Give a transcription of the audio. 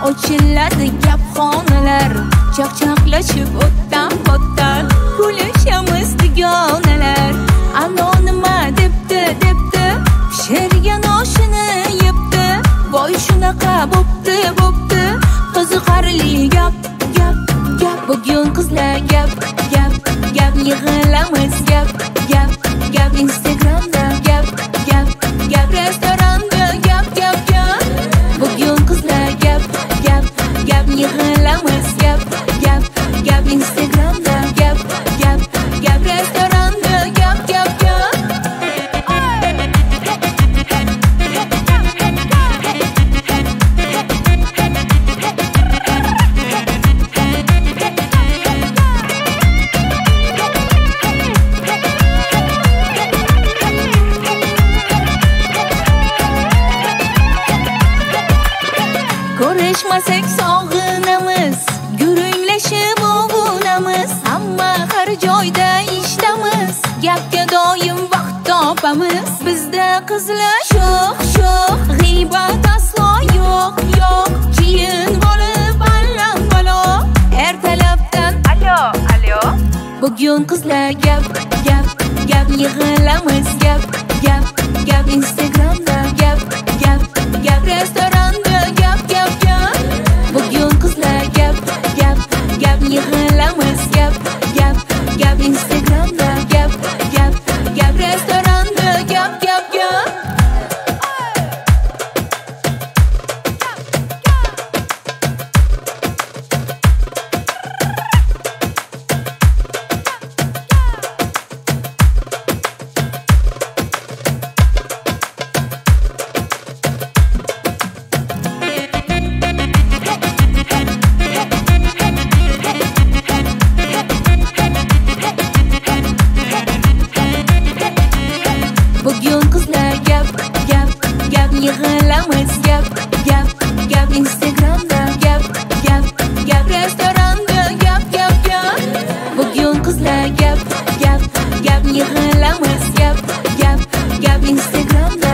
ochiladi gapxonalar, chaqchaqlashib o'tdan kulishamiz dugonalar. Ano nima debdi pishirgan oshini yebdi, voy shunaqa bo'pti qiziqarli gap bugun qizlar gap yig'ilamiz gap Instagramda gap restoranda gap bugun qizlar gap yig'ilamiz gap Instagramda gap restoranda gap ko'rishmasak sog'inamiz, gurunglashib o'g'unamiz, hamma har joyda ishdamiz, gapga doim vaqt topamiz. Bizda qizlar sho'x, g'iybat aslo yo'q, keyin bo'lib allambalo, ertalabdan alo, bugun qizlar gap yig'ilamiz gap Instagramda gap restoranda gap bugun qizlar gap yig'ilamiz gap Instagramda gap restoranda gap bugun qizlar gap yig'ilamiz gap Instagramda gap restoranda gap bugun qizlar gap yig'ilamiz gap Instagramda